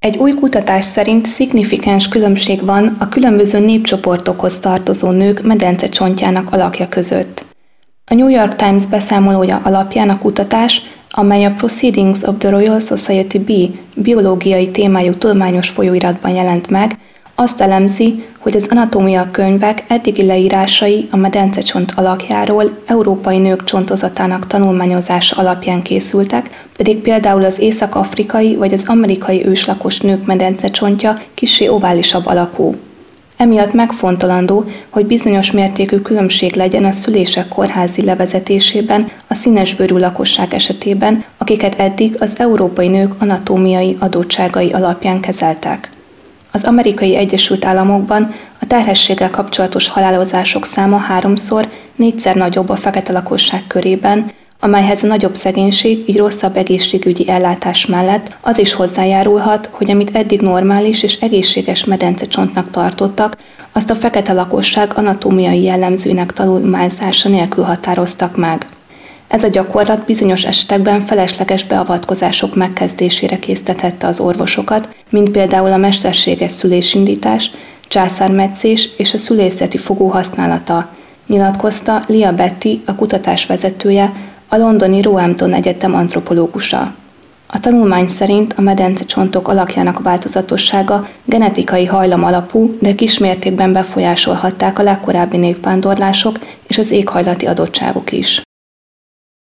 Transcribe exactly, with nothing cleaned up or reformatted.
Egy új kutatás szerint szignifikáns különbség van a különböző népcsoportokhoz tartozó nők medencecsontjának alakja között. A New York Times beszámolója alapján a kutatás, amely a Proceedings of the Royal Society B biológiai témájú tudományos folyóiratban jelent meg, azt elemzi, hogy az anatómia könyvek eddigi leírásai a medencecsont alakjáról európai nők csontozatának tanulmányozása alapján készültek, pedig például az észak-afrikai vagy az amerikai őslakos nők medencecsontja kissé oválisabb alakú. Emiatt megfontolandó, hogy bizonyos mértékű különbség legyen a szülések kórházi levezetésében a színesbőrű lakosság esetében, akiket eddig az európai nők anatómiai adottságai alapján kezeltek. Az Amerikai Egyesült Államokban a terhességgel kapcsolatos halálozások száma háromszor, négyszer nagyobb a fekete lakosság körében, amelyhez a nagyobb szegénység, így rosszabb egészségügyi ellátás mellett az is hozzájárulhat, hogy amit eddig normális és egészséges medencecsontnak tartottak, azt a fekete lakosság anatómiai jellemzőinek tanulmányzása nélkül határoztak meg. Ez a gyakorlat bizonyos esetekben felesleges beavatkozások megkezdésére késztethette az orvosokat, mint például a mesterséges szülésindítás, császármetszés és a szülészeti fogó használata, nyilatkozta Lia Betty, a kutatás vezetője, a londoni Roehampton Egyetem antropológusa. A tanulmány szerint a medencecsontok alakjának változatossága genetikai hajlam alapú, de kismértékben befolyásolhatták a legkorábbi népvándorlások és az éghajlati adottságok is.